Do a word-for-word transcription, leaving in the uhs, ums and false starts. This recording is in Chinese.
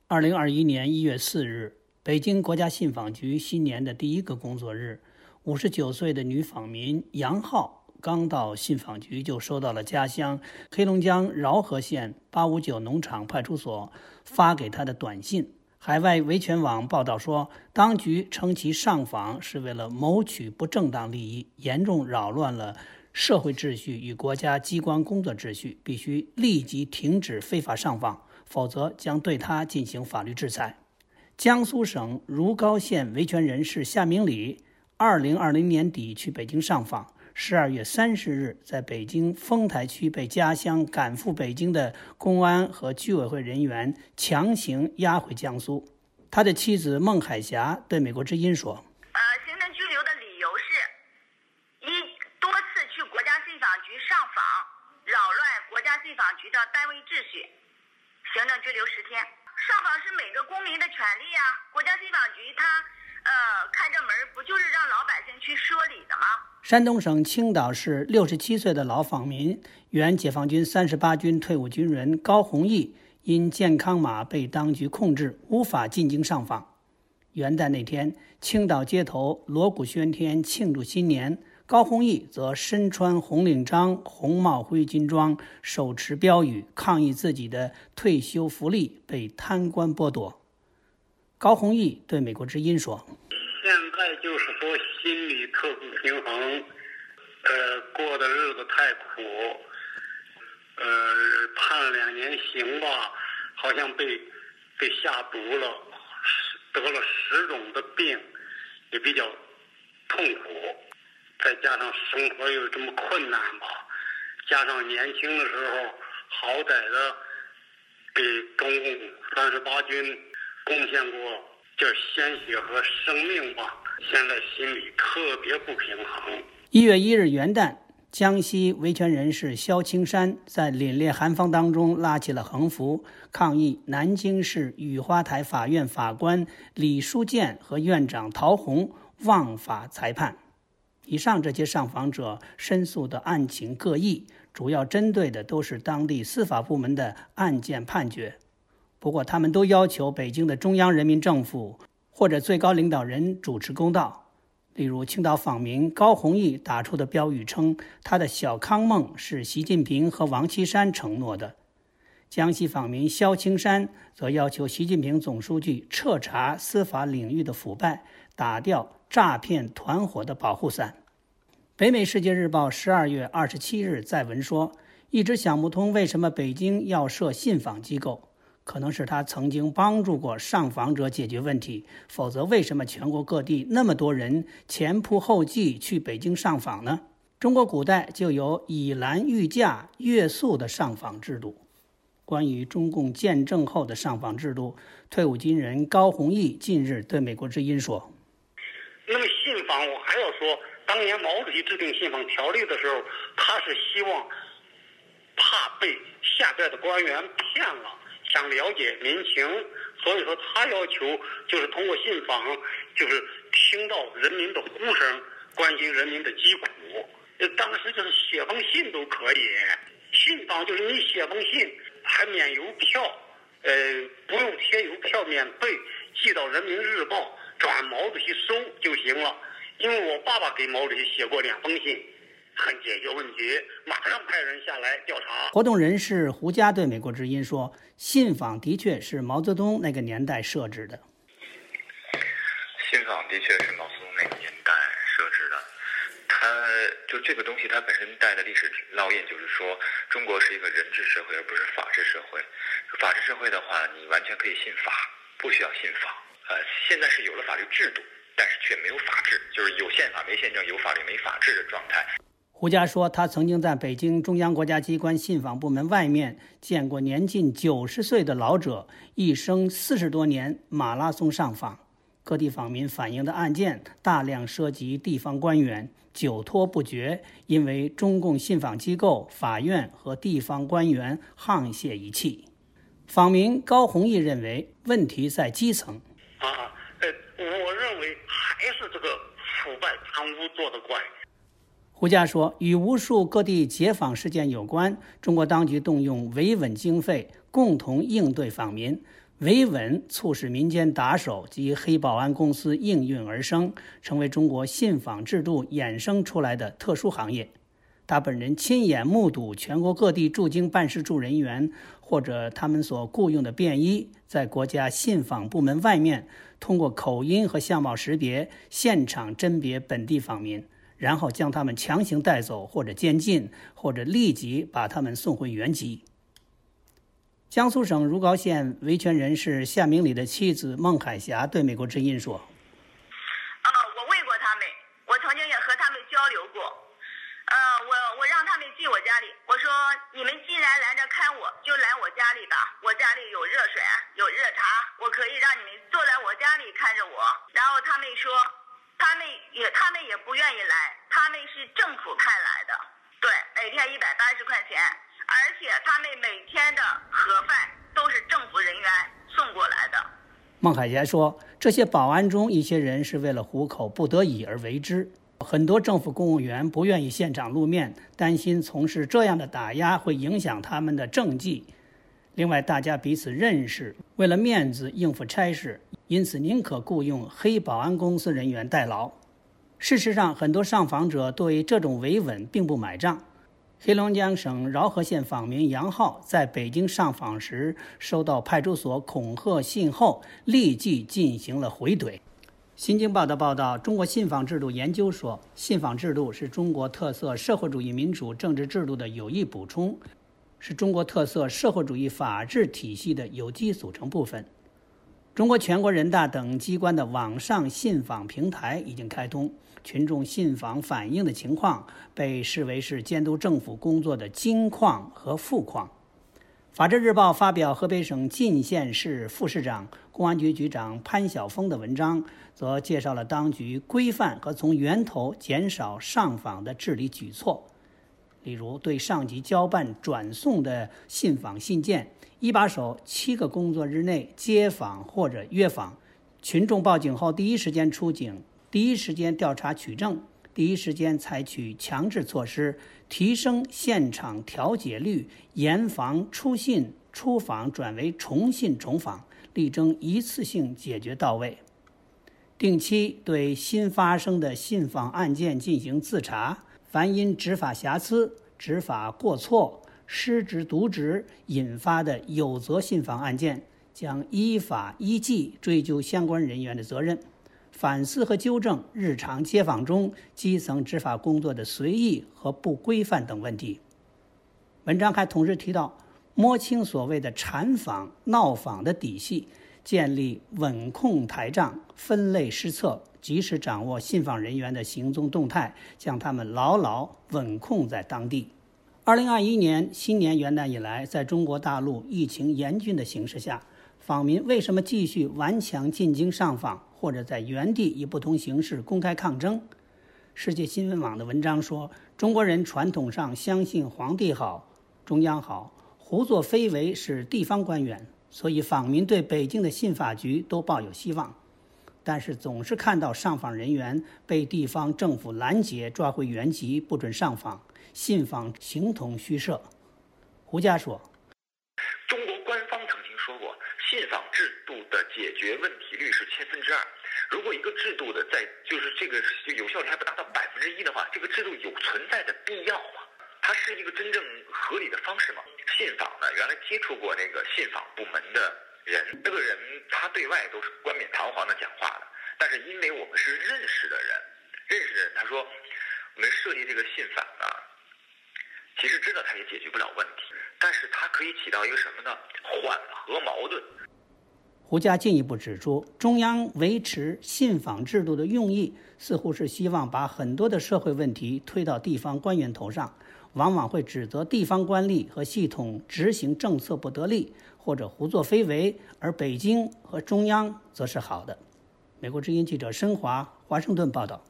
二零二一年一月四日，北京国家信访局新年的第一个工作日，五十九岁的女访民杨浩刚到信访局，就收到了家乡黑龙江饶河县八五九农场派出所发给他的短信。海外维权网报道说，当局称其上访是为了谋取不正当利益，严重扰乱了社会秩序与国家机关工作秩序，必须立即停止非法上访，否则将对他进行法律制裁。江苏省如皋县维权人士夏明礼，二零二零年底去北京上访，十二月三十日在北京丰台区被家乡赶赴北京的公安和居委会人员强行押回江苏。他的妻子孟海霞对美国之音说： 呃，行政拘留的理由是一多次去国家信访局上访，扰乱国家信访局的单位秩序，行政拘留十天。上访是每个公民的权利啊，国家信访局他呃开着门，不就是让老百姓去说理的吗？ 山东省青岛市六十七岁的老访民，原解放军三十八军退伍军人高宏义，因健康码被当局控制，无法进京上访。元旦那天，青岛街头锣鼓喧天庆祝新年，高宏义则身穿红领章、红帽灰军装，手持标语，抗议自己的退休福利被贪官剥夺。高宏义对美国之音说： 现在就是说心里特不平衡，呃，过的日子太苦，呃，判两年刑吧，好像被被下毒了，得了十种的病，也比较痛苦。再加上生活又这么困难吧，加上年轻的时候好歹的给中共三十八军贡献过这鲜血和生命吧，现在心里特别不平衡。 一月一日元旦，江西维权人士萧青山在凛冽寒风当中拉起了横幅，抗议南京市雨花台法院法官李书建和院长陶虹枉法裁判。以上这些上访者申诉的案情各异，主要针对的都是当地司法部门的案件判决。不过他们都要求北京的中央人民政府或者最高领导人主持公道。例如青岛访民高宏义打出的标语称，他的小康梦是习近平和王岐山承诺的。江西访民萧青山则要求习近平总书记彻查司法领域的腐败，打掉诈骗团伙的保护伞。北美世界日报十二月二十七日在文说，一直想不通为什么北京要设信访机构，可能是他曾经帮助过上访者解决问题，否则为什么全国各地那么多人前仆后继去北京上访呢？中国古代就有以兰御驾越宿的上访制度。关于中共建政后的上访制度，退伍军人高宏义近日对美国之音说： 那么信访我还要说，当年毛主席制定信访条例的时候，他是希望怕被下边的官员骗了，想了解民情，所以说他要求就是通过信访，就是听到人民的呼声，关心人民的疾苦。当时就是写封信都可以，信访就是你写封信还免邮票，呃，不用贴邮票，免费寄到人民日报，转毛主席收就行了。因为我爸爸给毛主席写过两封信，很解决问题，马上派人下来调查。 活动人士胡佳对美国之音说，信访的确是毛泽东那个年代设置的。 信访的确是毛泽东那个年代设置的，它就这个东西它本身带的历史烙印就是说，中国是一个人治社会而不是法治社会。法治社会的话，你完全可以信法，不需要信访。呃，现在是有了法律制度，但是却没有法治，就是有宪法没宪政，有法律没法治的状态。 胡佳说，他曾经在北京中央国家机关信访部门外面见过年近九十岁的老者，一生四十多年马拉松上访。各地访民反映的案件大量涉及地方官员，久拖不决，因为中共信访机构、法院和地方官员沆瀣一气。访民高宏义认为问题在基层。 啊，呃，我认为还是这个腐败贪污做得怪。 胡佳说，与无数各地解访事件有关，中国当局动用维稳经费，共同应对访民。 维稳促使民间打手及黑保安公司应运而生，成为中国信访制度衍生出来的特殊行业。他本人亲眼目睹全国各地驻京办事处人员或者他们所雇用的便衣，在国家信访部门外面通过口音和相貌识别现场甄别本地访民，然后将他们强行带走或者监禁，或者立即把他们送回原籍。江苏省如皋县维权人士夏明礼的妻子孟海霞对美国之音说： 呃，我问过他们，我曾经也和他们交流过。呃，我我让他们进我家里，我说你们既然来这看我，就来我家里吧，我家里有热水，有热茶，我可以让你们坐在我家里看着我。然后他们说，他们也他们也不愿意来，他们是政府派来的，对，每天一百八十块钱，而且他们每天的盒饭都是政府人员送过来的。 孟海霞说，这些保安中一些人是为了糊口不得已而为之。很多政府公务员不愿意现场露面，担心从事这样的打压会影响他们的政绩。另外，大家彼此认识，为了面子应付差事，因此宁可雇佣黑保安公司人员代劳。事实上，很多上访者对这种维稳并不买账。黑龙江省饶河县访民杨浩在北京上访时，收到派出所恐吓信后，立即进行了回怼。新京报的报道，中国信访制度研究说，信访制度是中国特色社会主义民主政治制度的有益补充，是中国特色社会主义法治体系的有机组成部分。中国全国人大等机关的网上信访平台已经开通，群众信访反映的情况被视为是监督政府工作的金矿和富矿。法制日报发表河北省晋县市副市长、公安局局长潘晓峰的文章，则介绍了当局规范和从源头减少上访的治理举措。例如，对上级交办转送的信访信件，一把手七个工作日内接访或者约访，群众报警后第一时间出警，第一时间调查取证，第一时间采取强制措施，提升现场调解率，严防出信出访转为重信重访，力争一次性解决到位。定期对新发生的信访案件进行自查，凡因执法瑕疵、执法过错、失职渎职引发的有责信访案件，将依法依纪追究相关人员的责任，反思和纠正日常接访中基层执法工作的随意和不规范等问题。文章还同时提到，摸清所谓的缠访、闹访的底细，建立稳控台账，分类施策，及时掌握信访人员的行踪动态，将他们牢牢稳控在当地。二零二一年新年元旦以来，在中国大陆疫情严峻的形势下，访民为什么继续顽强进京上访，或者在原地以不同形式公开抗争？世界新闻网的文章说，中国人传统上相信皇帝好、中央好，胡作非为是地方官员，所以访民对北京的信法局都抱有希望。但是总是看到上访人员被地方政府拦截，抓回原籍，不准上访，信访形同虚设。胡佳说， 中国官方曾经说过，信访制度的解决问题率是千分之二。如果一个制度的在就是这个有效率还不达到百分之一的话，这个制度有存在的必要吗？它是一个真正合理的方式吗？信访呢，原来接触过那个信访部门的人，这个人他对外都是冠冕堂皇的讲话的，但是因为我们是认识的人，认识的人他说，我们设立这个信访呢，其实知道它也解决不了问题，但是它可以起到一个什么呢？缓和矛盾。 胡佳进一步指出，中央维持信访制度的用意，似乎是希望把很多的社会问题推到地方官员头上，往往会指责地方官吏和系统执行政策不得力，或者胡作非为，而北京和中央则是好的。美国之音记者申华华盛顿报道。